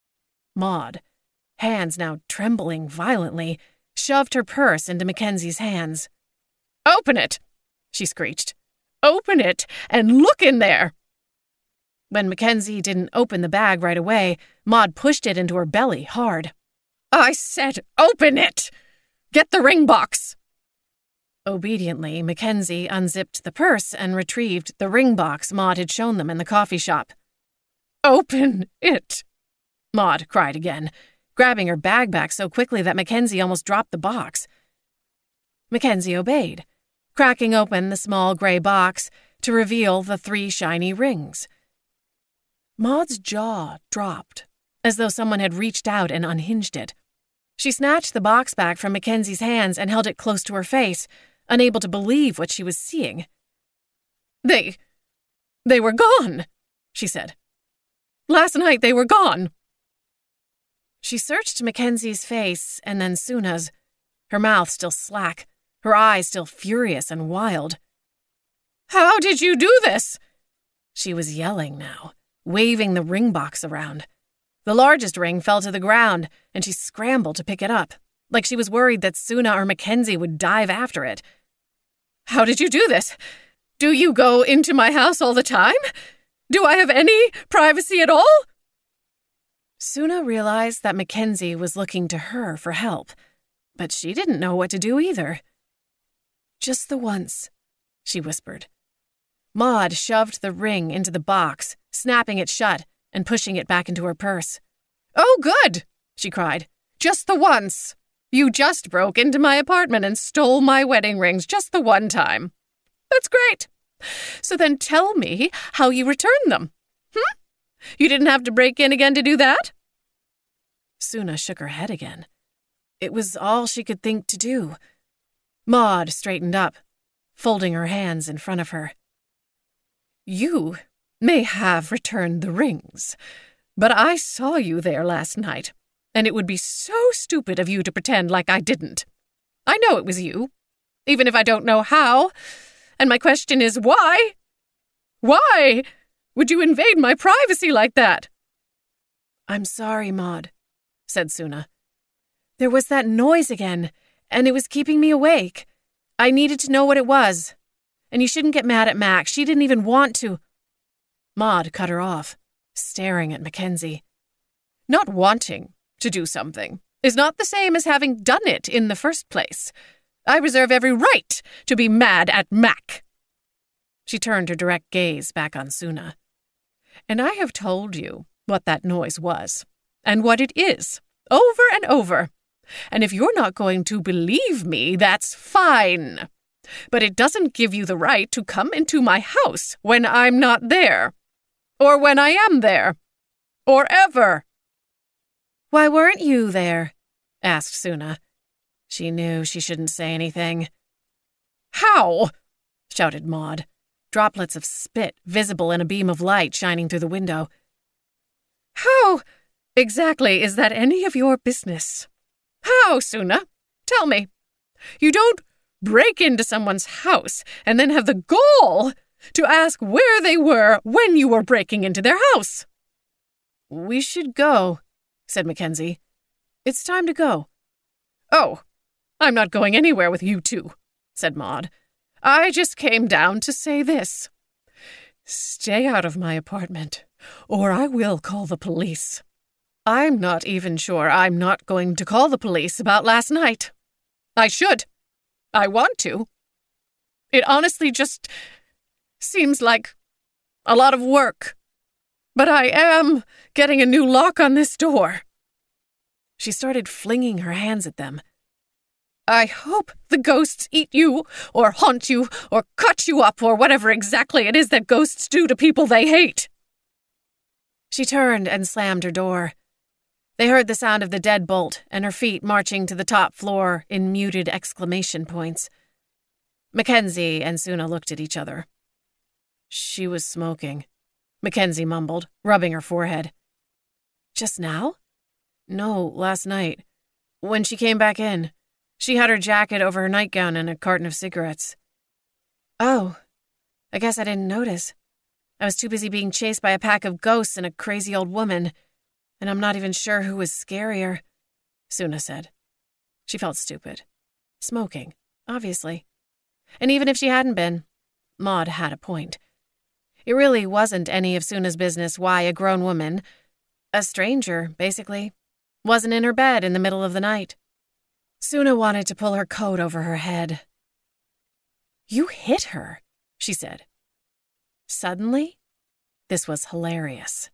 Maud, hands now trembling violently, shoved her purse into Mackenzie's hands. "Open it!" she screeched. "Open it and look in there!" When Mackenzie didn't open the bag right away, Maud pushed it into her belly hard. "I said open it! Get the ring box!" Obediently, Mackenzie unzipped the purse and retrieved the ring box Maud had shown them in the coffee shop. "Open it!" Maud cried again, grabbing her bag back so quickly that Mackenzie almost dropped the box. Mackenzie obeyed, cracking open the small gray box to reveal the three shiny rings. Maud's jaw dropped, as though someone had reached out and unhinged it. She snatched the box back from Mackenzie's hands and held it close to her face, unable to believe what she was seeing. They... they were gone, she said. Last night they were gone. She searched Mackenzie's face and then Suna's, her mouth still slack, her eyes still furious and wild. How did you do this? She was yelling now, waving the ring box around. The largest ring fell to the ground, and she scrambled to pick it up, like she was worried that Suna or Mackenzie would dive after it. How did you do this? Do you go into my house all the time? Do I have any privacy at all? Suna realized that Mackenzie was looking to her for help, but she didn't know what to do either. Just the once, she whispered. Maud shoved the ring into the box, snapping it shut and pushing it back into her purse. Oh, good, she cried. Just the once. You just broke into my apartment and stole my wedding rings just the one time. That's great. So then tell me how you returned them. Hmm? You didn't have to break in again to do that? Suna shook her head again. It was all she could think to do. Maud straightened up, folding her hands in front of her. You may have returned the rings, but I saw you there last night, and it would be so stupid of you to pretend like I didn't. I know it was you, even if I don't know how, and my question is why? Why would you invade my privacy like that? I'm sorry, Maud, said Suna. There was that noise again, and it was keeping me awake. I needed to know what it was. And you shouldn't get mad at Mac. She didn't even want to. Maud cut her off, staring at Mackenzie. Not wanting to do something is not the same as having done it in the first place. I reserve every right to be mad at Mac. She turned her direct gaze back on Suna. And I have told you what that noise was, and what it is, over and over. And if you're not going to believe me, that's fine. But it doesn't give you the right to come into my house when I'm not there. Or when I am there. Or ever. Why weren't you there? Asked Suna. She knew she shouldn't say anything. How? Shouted Maud, droplets of spit visible in a beam of light shining through the window. How exactly is that any of your business? How, Suna? Tell me. You don't break into someone's house and then have the gall to ask where they were when you were breaking into their house. We should go, said Mackenzie. It's time to go. Oh, I'm not going anywhere with you two, said Maud. I just came down to say this. Stay out of my apartment, or I will call the police. I'm not even sure I'm not going to call the police about last night. I should. I want to. It honestly just seems like a lot of work. But I am getting a new lock on this door. She started flinging her hands at them. I hope the ghosts eat you, or haunt you, or cut you up, or whatever exactly it is that ghosts do to people they hate. She turned and slammed her door. They heard the sound of the deadbolt and her feet marching to the top floor in muted exclamation points. Mackenzie and Suna looked at each other. She was smoking, Mackenzie mumbled, rubbing her forehead. Just now? No, last night. When she came back in, she had her jacket over her nightgown and a carton of cigarettes. Oh, I guess I didn't notice. I was too busy being chased by a pack of ghosts and a crazy old woman. And I'm not even sure who was scarier, Suna said. She felt stupid. Smoking, obviously. And even if she hadn't been, Maud had a point. It really wasn't any of Suna's business why a grown woman, a stranger, basically, wasn't in her bed in the middle of the night. Suna wanted to pull her coat over her head. You hit her, she said. Suddenly, this was hilarious.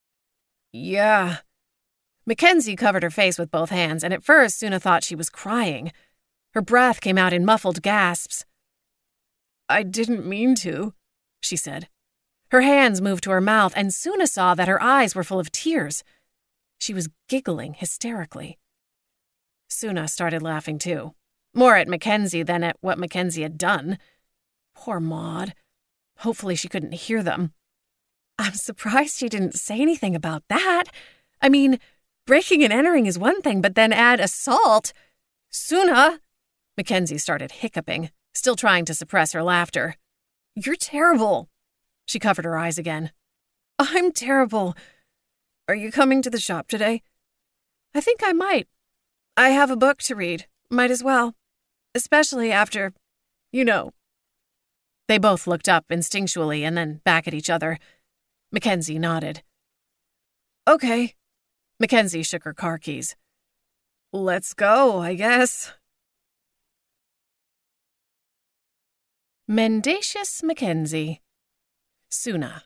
Yeah. Mackenzie covered her face with both hands, and at first Suna thought she was crying. Her breath came out in muffled gasps. I didn't mean to, she said. Her hands moved to her mouth, and Suna saw that her eyes were full of tears. She was giggling hysterically. Suna started laughing too, more at Mackenzie than at what Mackenzie had done. Poor Maud. Hopefully she couldn't hear them. I'm surprised she didn't say anything about that. I mean, breaking and entering is one thing, but then add assault. Suna! Mackenzie started hiccuping, still trying to suppress her laughter. You're terrible. She covered her eyes again. I'm terrible. Are you coming to the shop today? I think I might. I have a book to read. Might as well. Especially after, you know. They both looked up instinctually and then back at each other. Mackenzie nodded. Okay. Mackenzie shook her car keys. Let's go, I guess. Mendacious Mackenzie. Suna.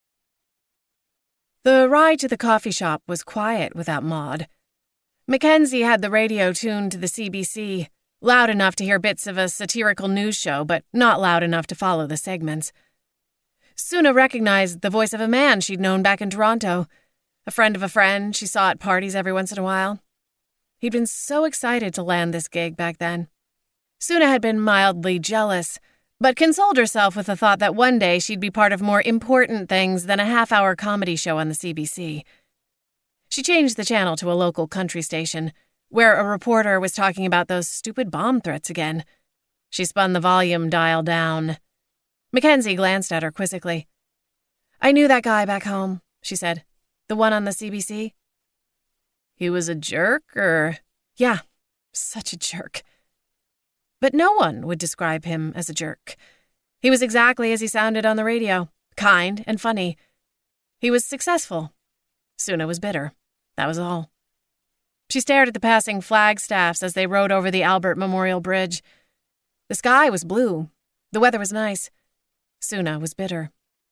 The ride to the coffee shop was quiet without Maud. Mackenzie had the radio tuned to the C B C, loud enough to hear bits of a satirical news show, but not loud enough to follow the segments. Suna recognized the voice of a man she'd known back in Toronto, a friend of a friend she saw at parties every once in a while. He'd been so excited to land this gig back then. Suna had been mildly jealous, but consoled herself with the thought that one day she'd be part of more important things than a half-hour comedy show on the C B C. She changed the channel to a local country station, where a reporter was talking about those stupid bomb threats again. She spun the volume dial down. Mackenzie glanced at her quizzically. I knew that guy back home, she said. The one on the C B C? He was a jerk, or? Yeah, such a jerk. But no one would describe him as a jerk. He was exactly as he sounded on the radio, kind and funny. He was successful. Suna was bitter. That was all. She stared at the passing flagstaffs as they rode over the Albert Memorial Bridge. The sky was blue. The weather was nice. Suna was bitter.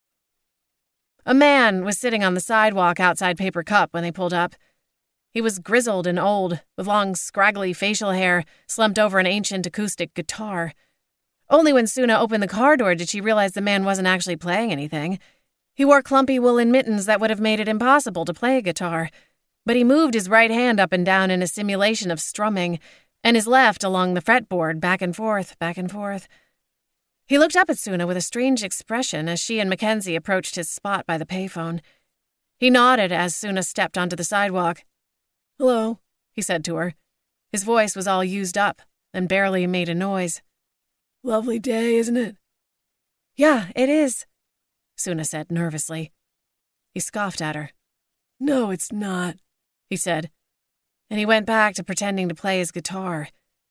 A man was sitting on the sidewalk outside Paper Cup when they pulled up. He was grizzled and old, with long, scraggly facial hair slumped over an ancient acoustic guitar. Only when Suna opened the car door did she realize the man wasn't actually playing anything. He wore clumpy woolen mittens that would have made it impossible to play a guitar, but he moved his right hand up and down in a simulation of strumming, and his left along the fretboard, back and forth, back and forth. He looked up at Suna with a strange expression as she and Mackenzie approached his spot by the payphone. He nodded as Suna stepped onto the sidewalk. Hello, he said to her. His voice was all used up and barely made a noise. Lovely day, isn't it? Yeah, it is, Suna said nervously. He scoffed at her. No, it's not, he said, and he went back to pretending to play his guitar.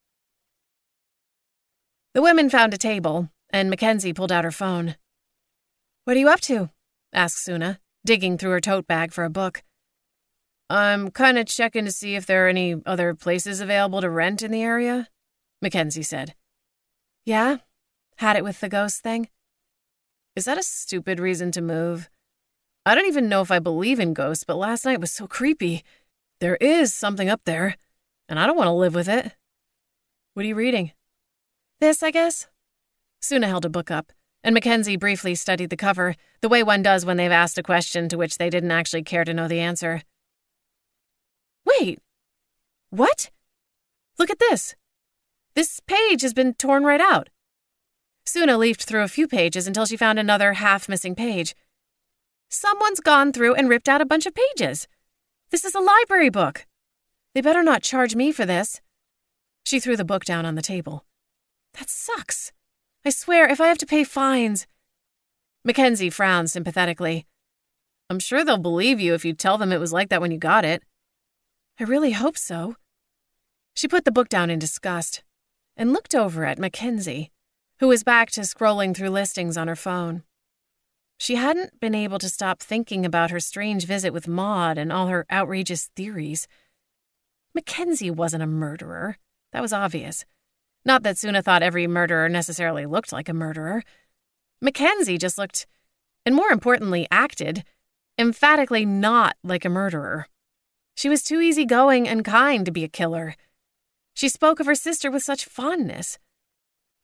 The women found a table, and Mackenzie pulled out her phone. What are you up to? Asked Suna, digging through her tote bag for a book. I'm kind of checking to see if there are any other places available to rent in the area, Mackenzie said. Yeah? Had it with the ghost thing? Is that a stupid reason to move? I don't even know if I believe in ghosts, but last night was so creepy. There is something up there, and I don't want to live with it. What are you reading? This, I guess. Suna held a book up, and Mackenzie briefly studied the cover, the way one does when they've asked a question to which they didn't actually care to know the answer. Wait. What? Look at this. This page has been torn right out. Suna leafed through a few pages until she found another half-missing page. Someone's gone through and ripped out a bunch of pages. This is a library book. They better not charge me for this. She threw the book down on the table. That sucks. I swear, if I have to pay fines... Mackenzie frowned sympathetically. I'm sure they'll believe you if you tell them it was like that when you got it. I really hope so. She put the book down in disgust and looked over at Mackenzie, who was back to scrolling through listings on her phone. She hadn't been able to stop thinking about her strange visit with Maud and all her outrageous theories. Mackenzie wasn't a murderer. That was obvious. Not that Suna thought every murderer necessarily looked like a murderer. Mackenzie just looked, and more importantly, acted, emphatically not like a murderer. She was too easygoing and kind to be a killer. She spoke of her sister with such fondness.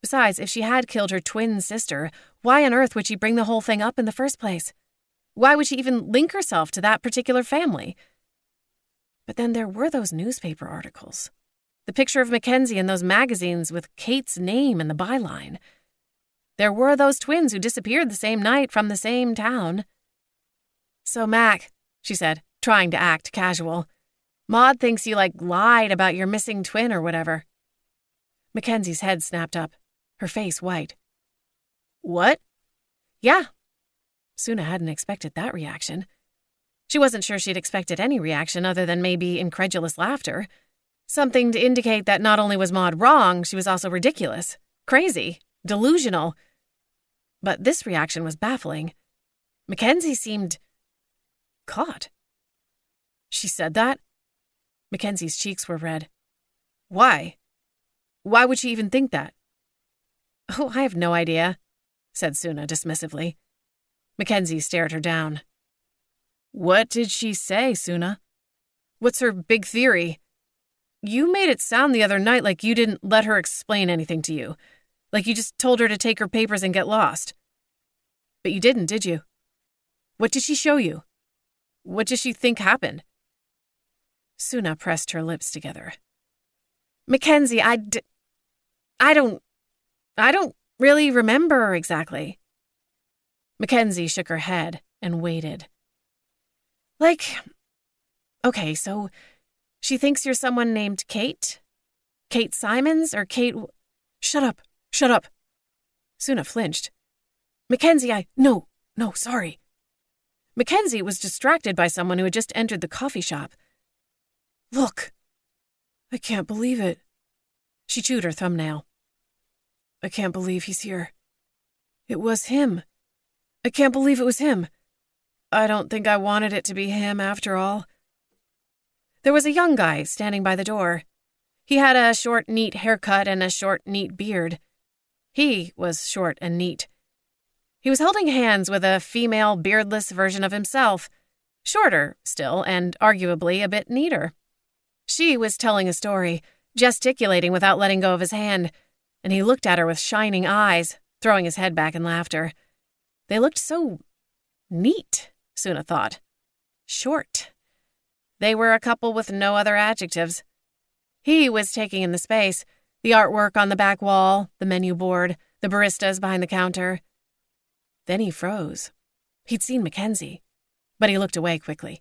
Besides, if she had killed her twin sister, why on earth would she bring the whole thing up in the first place? Why would she even link herself to that particular family? But then there were those newspaper articles. The picture of Mackenzie in those magazines with Kate's name in the byline. There were those twins who disappeared the same night from the same town. So, Mac, she said, trying to act casual, Maud thinks you, like, lied about your missing twin or whatever. Mackenzie's head snapped up, her face white. What? Yeah. Suna hadn't expected that reaction. She wasn't sure she'd expected any reaction other than maybe incredulous laughter. Something to indicate that not only was Maud wrong, she was also ridiculous, crazy, delusional. But this reaction was baffling. Mackenzie seemed caught. She said that? Mackenzie's cheeks were red. Why? Why would she even think that? Oh, I have no idea, said Suna dismissively. Mackenzie stared her down. What did she say, Suna? What's her big theory? You made it sound the other night like you didn't let her explain anything to you. Like you just told her to take her papers and get lost. But you didn't, did you? What did she show you? What does she think happened? Suna pressed her lips together. Mackenzie, I d- I don't... I don't really remember exactly. Mackenzie shook her head and waited. Like... Okay, so... She thinks you're someone named Kate? Kate Simons or Kate... Shut up, shut up. Suna flinched. Mackenzie, I... No, no, sorry. Mackenzie was distracted by someone who had just entered the coffee shop. Look. I can't believe it. She chewed her thumbnail. I can't believe he's here. It was him. I can't believe it was him. I don't think I wanted it to be him after all. There was a young guy standing by the door. He had a short, neat haircut and a short, neat beard. He was short and neat. He was holding hands with a female, beardless version of himself, shorter still and arguably a bit neater. She was telling a story, gesticulating without letting go of his hand, and he looked at her with shining eyes, throwing his head back in laughter. They looked so neat, Suna thought. Short. They were a couple with no other adjectives. He was taking in the space, the artwork on the back wall, the menu board, the baristas behind the counter. Then he froze. He'd seen Mackenzie, but he looked away quickly.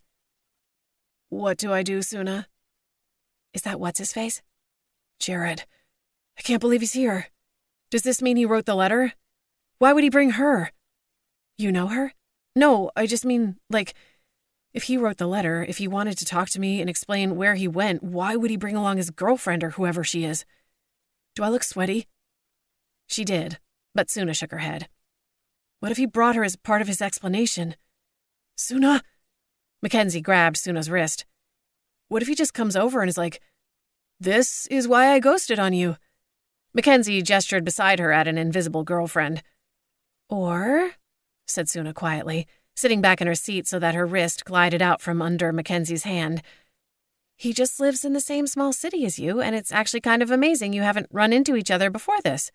What do I do, Suna? Is that what's-his-face? Jared. I can't believe he's here. Does this mean he wrote the letter? Why would he bring her? You know her? No, I just mean, like, if he wrote the letter, if he wanted to talk to me and explain where he went, why would he bring along his girlfriend or whoever she is? Do I look sweaty? She did, but Suna shook her head. What if he brought her as part of his explanation? Suna? Mackenzie grabbed Suna's wrist. What if he just comes over and is like, this is why I ghosted on you? Mackenzie gestured beside her at an invisible girlfriend. Or, said Suna quietly, sitting back in her seat so that her wrist glided out from under Mackenzie's hand. He just lives in the same small city as you, and it's actually kind of amazing you haven't run into each other before this.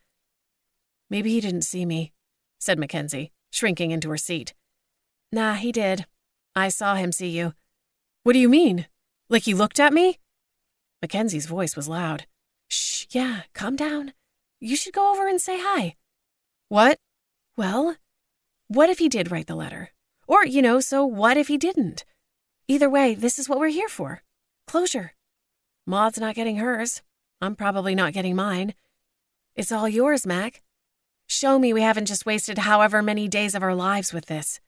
Maybe he didn't see me, said Mackenzie, shrinking into her seat. Nah, he did. I saw him see you. What do you mean? Like he looked at me? Mackenzie's voice was loud. Shh, yeah, calm down. You should go over and say hi. What? Well, what if he did write the letter? Or, you know, so what if he didn't? Either way, this is what we're here for. Closure. Maud's not getting hers. I'm probably not getting mine. It's all yours, Mac. Show me we haven't just wasted however many days of our lives with this.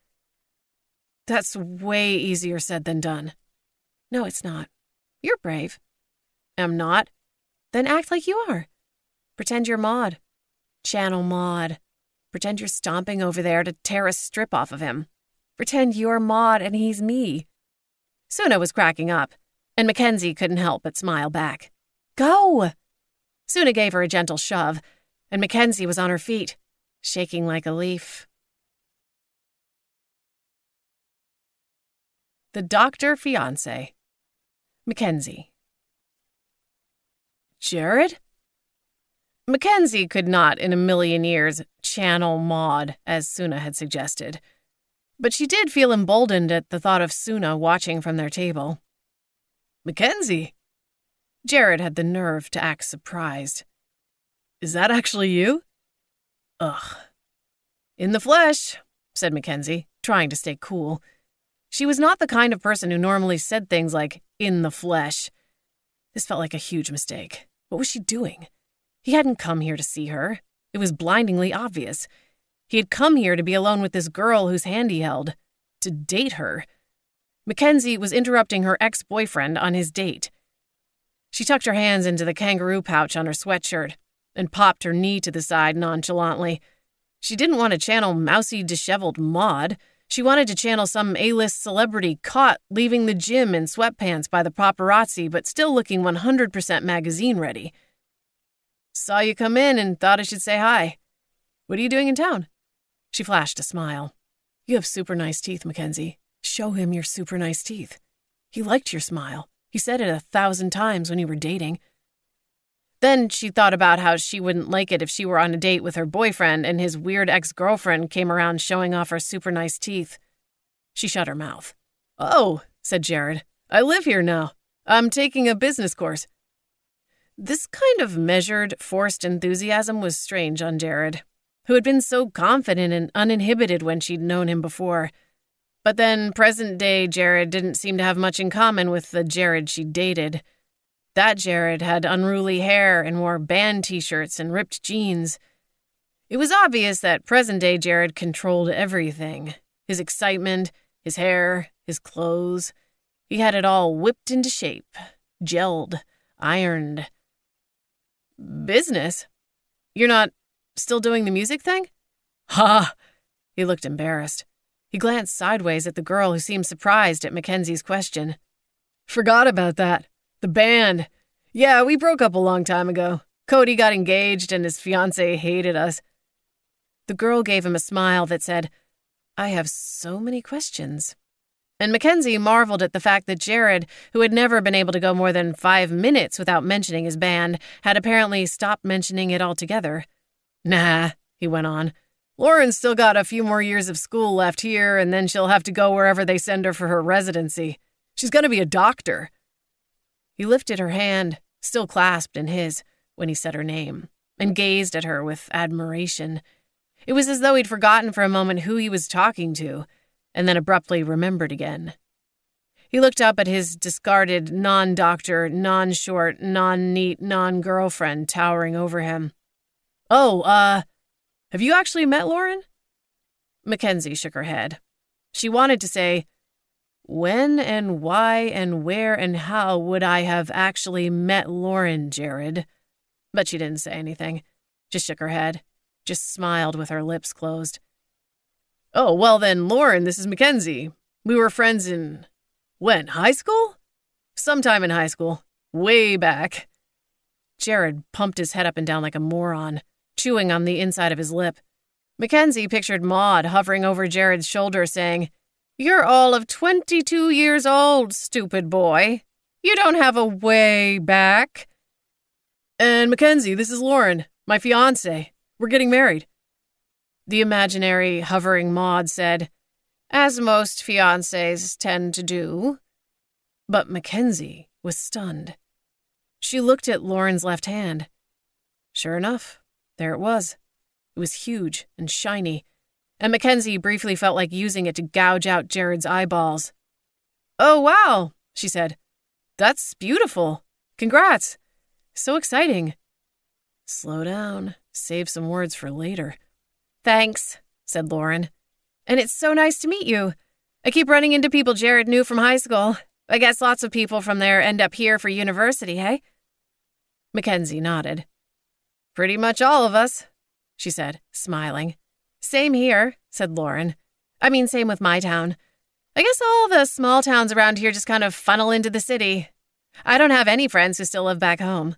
That's way easier said than done. No, it's not. You're brave. Am not? Then act like you are. Pretend you're Maud. Channel Maud. Pretend you're stomping over there to tear a strip off of him. Pretend you're Maud and he's me. Suna was cracking up, and Mackenzie couldn't help but smile back. Go! Suna gave her a gentle shove, and Mackenzie was on her feet, shaking like a leaf. The Doctor Fiancé. Mackenzie. Jared? Mackenzie could not in a million years channel Maud, as Suna had suggested. But she did feel emboldened at the thought of Suna watching from their table. Mackenzie? Jared had the nerve to act surprised. Is that actually you? Ugh. In the flesh, said Mackenzie, trying to stay cool. She was not the kind of person who normally said things like, in the flesh. This felt like a huge mistake. What was she doing? He hadn't come here to see her. It was blindingly obvious. He had come here to be alone with this girl whose hand he held. To date her. Mackenzie was interrupting her ex-boyfriend on his date. She tucked her hands into the kangaroo pouch on her sweatshirt and popped her knee to the side nonchalantly. She didn't want to channel mousy, disheveled Maud. She wanted to channel some A-list celebrity caught leaving the gym in sweatpants by the paparazzi but still looking one hundred percent magazine ready. Saw you come in and thought I should say hi. What are you doing in town? She flashed a smile. You have super nice teeth, Mackenzie. Show him your super nice teeth. He liked your smile. He said it a thousand times when you were dating. Then she thought about how she wouldn't like it if she were on a date with her boyfriend and his weird ex-girlfriend came around showing off her super nice teeth. She shut her mouth. Oh, said Jared. I live here now. I'm taking a business course. This kind of measured, forced enthusiasm was strange on Jared, who had been so confident and uninhibited when she'd known him before. But then present-day Jared didn't seem to have much in common with the Jared she dated. That Jared had unruly hair and wore band t-shirts and ripped jeans. It was obvious that present-day Jared controlled everything. His excitement, his hair, his clothes. He had it all whipped into shape, gelled, ironed. Business? You're not still doing the music thing? Ha! He looked embarrassed. He glanced sideways at the girl who seemed surprised at Mackenzie's question. Forgot about that. The band. Yeah, we broke up a long time ago. Cody got engaged and his fiancée hated us. The girl gave him a smile that said, I have so many questions. And Mackenzie marveled at the fact that Jared, who had never been able to go more than five minutes without mentioning his band, had apparently stopped mentioning it altogether. Nah, he went on. Lauren's still got a few more years of school left here, and then she'll have to go wherever they send her for her residency. She's going to be a doctor. He lifted her hand, still clasped in his, when he said her name, and gazed at her with admiration. It was as though he'd forgotten for a moment who he was talking to, and then abruptly remembered again. He looked up at his discarded, non-doctor, non-short, non-neat, non-girlfriend towering over him. Oh, uh, have you actually met Lauren? Mackenzie shook her head. She wanted to say, when and why and where and how would I have actually met Lauren, Jared? But she didn't say anything, just shook her head, just smiled with her lips closed. Oh, well then, Lauren, this is Mackenzie. We were friends in, when, high school? Sometime in high school. Way back. Jared pumped his head up and down like a moron, chewing on the inside of his lip. Mackenzie pictured Maud hovering over Jared's shoulder saying, You're all of twenty-two years old, stupid boy. You don't have a way back. And Mackenzie, this is Lauren, my fiancé. We're getting married. The imaginary, hovering Maud said, As most fiancés tend to do. But Mackenzie was stunned. She looked at Lauren's left hand. Sure enough, there it was. It was huge and shiny, and Mackenzie briefly felt like using it to gouge out Jared's eyeballs. Oh, wow, she said. That's beautiful. Congrats. So exciting. Slow down. Save some words for later. Thanks, said Lauren. And it's so nice to meet you. I keep running into people Jared knew from high school. I guess lots of people from there end up here for university, hey? Mackenzie nodded. Pretty much all of us, she said, smiling. Same here, said Lauren. I mean, same with my town. I guess all the small towns around here just kind of funnel into the city. I don't have any friends who still live back home.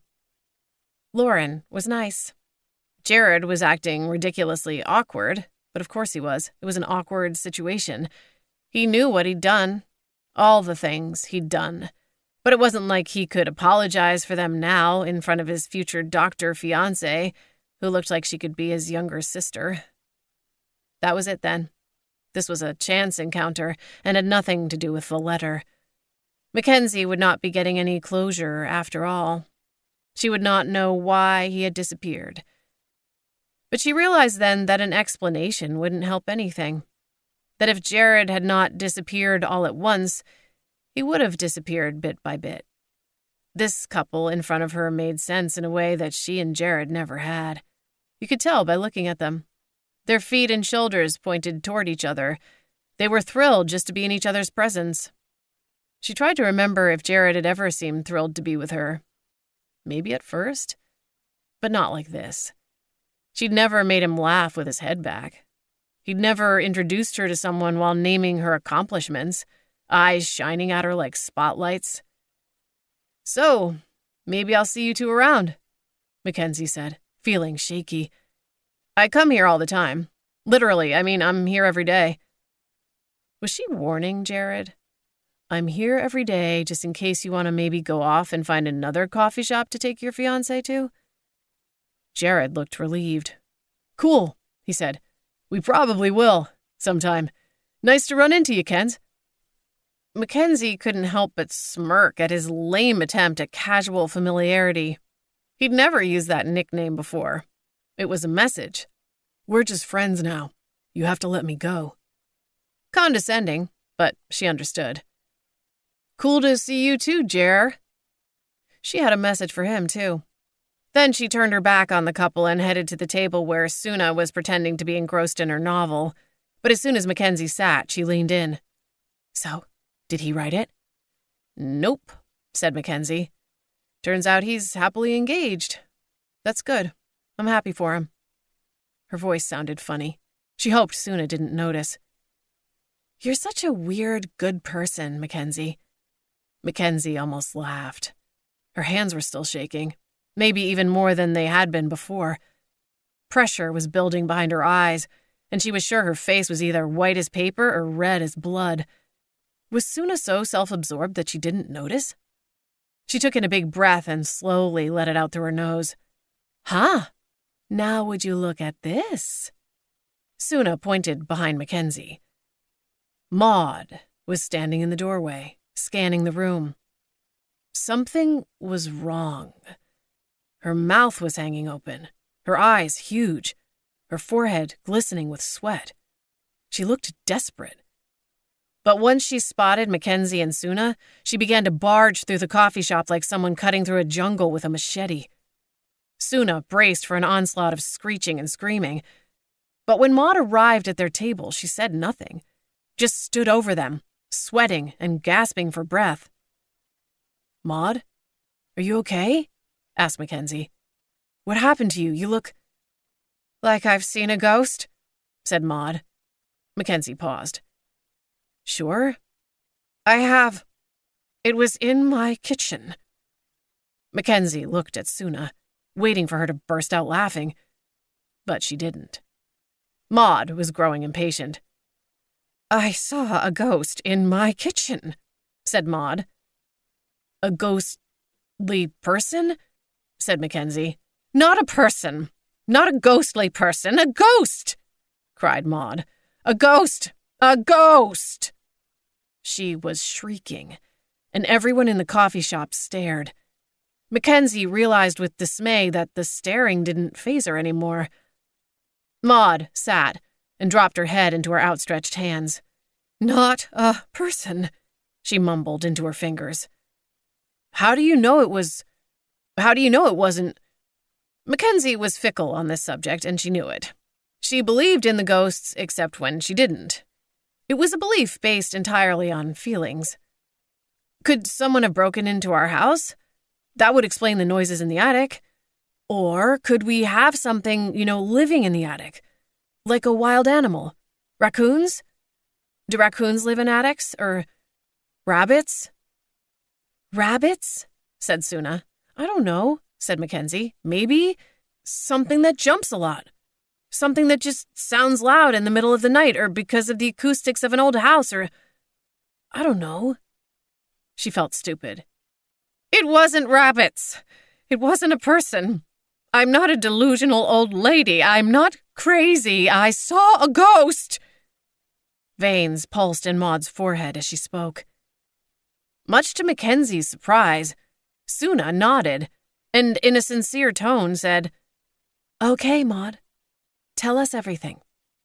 Lauren was nice. Jared was acting ridiculously awkward, but of course he was. It was an awkward situation. He knew what he'd done. All the things he'd done. But it wasn't like he could apologize for them now in front of his future doctor fiancé, who looked like she could be his younger sister. That was it then. This was a chance encounter and had nothing to do with the letter. Mackenzie would not be getting any closure after all. She would not know why he had disappeared. But she realized then that an explanation wouldn't help anything. That if Jared had not disappeared all at once, he would have disappeared bit by bit. This couple in front of her made sense in a way that she and Jared never had. You could tell by looking at them. Their feet and shoulders pointed toward each other. They were thrilled just to be in each other's presence. She tried to remember if Jared had ever seemed thrilled to be with her. Maybe at first, but not like this. She'd never made him laugh with his head back. He'd never introduced her to someone while naming her accomplishments, eyes shining at her like spotlights. "So, maybe I'll see you two around," Mackenzie said, feeling shaky. "I come here all the time. Literally, I mean, I'm here every day." Was she warning Jared? "I'm here every day just in case you want to maybe go off and find another coffee shop to take your fiancé to?" Jared looked relieved. "Cool," he said. "We probably will, sometime. Nice to run into you, Kens." Mackenzie couldn't help but smirk at his lame attempt at casual familiarity. He'd never used that nickname before. It was a message. "We're just friends now. You have to let me go." Condescending, but she understood. "Cool to see you too, Jer." She had a message for him, too. Then she turned her back on the couple and headed to the table where Suna was pretending to be engrossed in her novel. But as soon as Mackenzie sat, she leaned in. "So, did he write it?" "Nope," said Mackenzie. "Turns out he's happily engaged. That's good. I'm happy for him." Her voice sounded funny. She hoped Suna didn't notice. "You're such a weird, good person, Mackenzie." Mackenzie almost laughed. Her hands were still shaking, maybe even more than they had been before. Pressure was building behind her eyes, and she was sure her face was either white as paper or red as blood. Was Suna so self-absorbed that she didn't notice? She took in a big breath and slowly let it out through her nose. "Huh? Now would you look at this?" Suna pointed behind Mackenzie. Maud was standing in the doorway, scanning the room. Something was wrong. Her mouth was hanging open, her eyes huge, her forehead glistening with sweat. She looked desperate. But once she spotted Mackenzie and Suna, she began to barge through the coffee shop like someone cutting through a jungle with a machete. Suna braced for an onslaught of screeching and screaming. But when Maud arrived at their table, she said nothing, just stood over them, sweating and gasping for breath. "Maud, are you okay?" asked Mackenzie. "What happened to you? You look—" "Like I've seen a ghost," said Maud. Mackenzie paused. "Sure?" "I have. It was in my kitchen." Mackenzie looked at Suna, waiting for her to burst out laughing. But she didn't. Maud was growing impatient. "I saw a ghost in my kitchen," said Maud. "A ghostly person?" said Mackenzie. "Not a person. Not a ghostly person. A ghost!" cried Maud. "A ghost! A ghost!" She was shrieking, and everyone in the coffee shop stared. Mackenzie realized with dismay that the staring didn't faze her anymore. Maud sat and dropped her head into her outstretched hands. "Not a person," she mumbled into her fingers. "How do you know it was... How do you know it wasn't..." Mackenzie was fickle on this subject, and she knew it. She believed in the ghosts, except when she didn't. It was a belief based entirely on feelings. Could someone have broken into our house? That would explain the noises in the attic. Or could we have something, you know, living in the attic? Like a wild animal? Raccoons? Do raccoons live in attics? Or rabbits? "Rabbits?" said Suna. "I don't know," said Mackenzie. "Maybe something that jumps a lot. Something that just sounds loud in the middle of the night, or because of the acoustics of an old house, or... I don't know." She felt stupid. It wasn't rabbits. It wasn't a person. I'm not a delusional old lady. I'm not crazy. I saw a ghost. Veins pulsed in Maud's forehead as she spoke. Much to Mackenzie's surprise, Suna nodded and, in a sincere tone, said, "Okay, Maud. Tell us everything."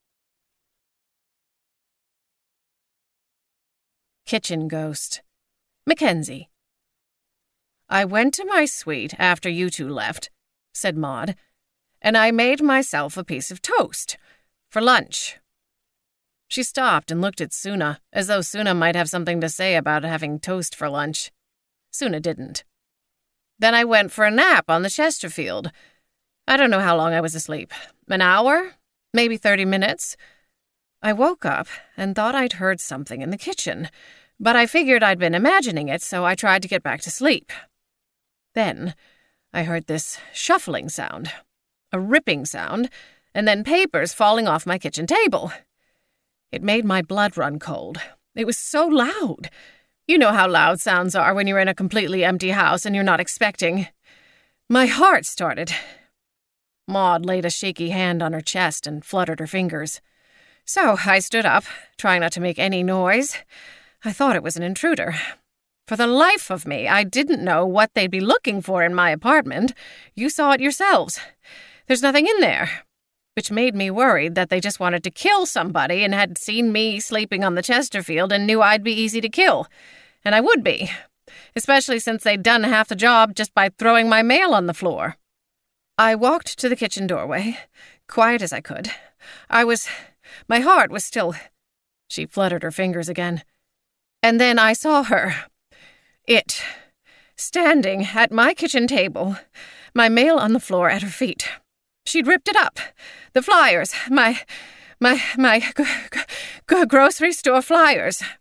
Kitchen Ghost. Mackenzie. I went to my suite after you two left, said Maud, and I made myself a piece of toast for lunch. She stopped and looked at Suna, as though Suna might have something to say about having toast for lunch. Suna didn't. Then I went for a nap on the Chesterfield. I don't know how long I was asleep. An hour? Maybe thirty minutes? I woke up and thought I'd heard something in the kitchen, but I figured I'd been imagining it, so I tried to get back to sleep. Then I heard this shuffling sound, a ripping sound, and then papers falling off my kitchen table. It made my blood run cold. It was so loud. You know how loud sounds are when you're in a completely empty house and you're not expecting. My heart started. Maud laid a shaky hand on her chest and fluttered her fingers. So I stood up, trying not to make any noise. I thought it was an intruder. For the life of me, I didn't know what they'd be looking for in my apartment. You saw it yourselves. There's nothing in there. Which made me worried that they just wanted to kill somebody and had seen me sleeping on the Chesterfield and knew I'd be easy to kill. And I would be, especially since they'd done half the job just by throwing my mail on the floor. I walked to the kitchen doorway, quiet as I could. I was... my heart was still... She fluttered her fingers again. And then I saw her. It. Standing at my kitchen table, my mail on the floor at her feet. She'd ripped it up. The flyers. My... my... my... g- g- grocery store flyers.